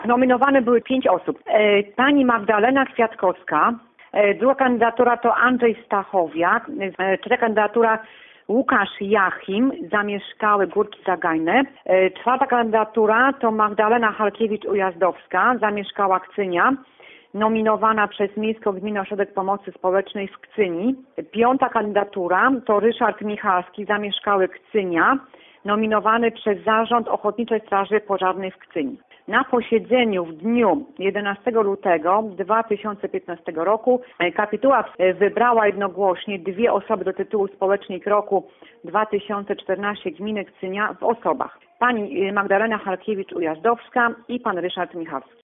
Nominowane były 5 osób. Pani Magdalena Kwiatkowska, druga kandydatura to Andrzej Stachowiak, trzecia kandydatura Łukasz Jachim, zamieszkały Górki Zagajne. Czwarta kandydatura to Magdalena Halkiewicz-Ujazdowska, zamieszkała Kcynia, nominowana przez Miejską Gminny Ośrodek Pomocy Społecznej w Kcyni. Piąta kandydatura to Ryszard Michalski, zamieszkały Kcynia, nominowany przez Zarząd Ochotniczej Straży Pożarnej w Kcyni. Na posiedzeniu w dniu 11 lutego 2015 roku kapituła wybrała jednogłośnie 2 osoby do tytułu Społecznik Roku 2014 Gminy Kcynia w osobach. Pani Magdalena Halkiewicz-Ujazdowska i pan Ryszard Michalski.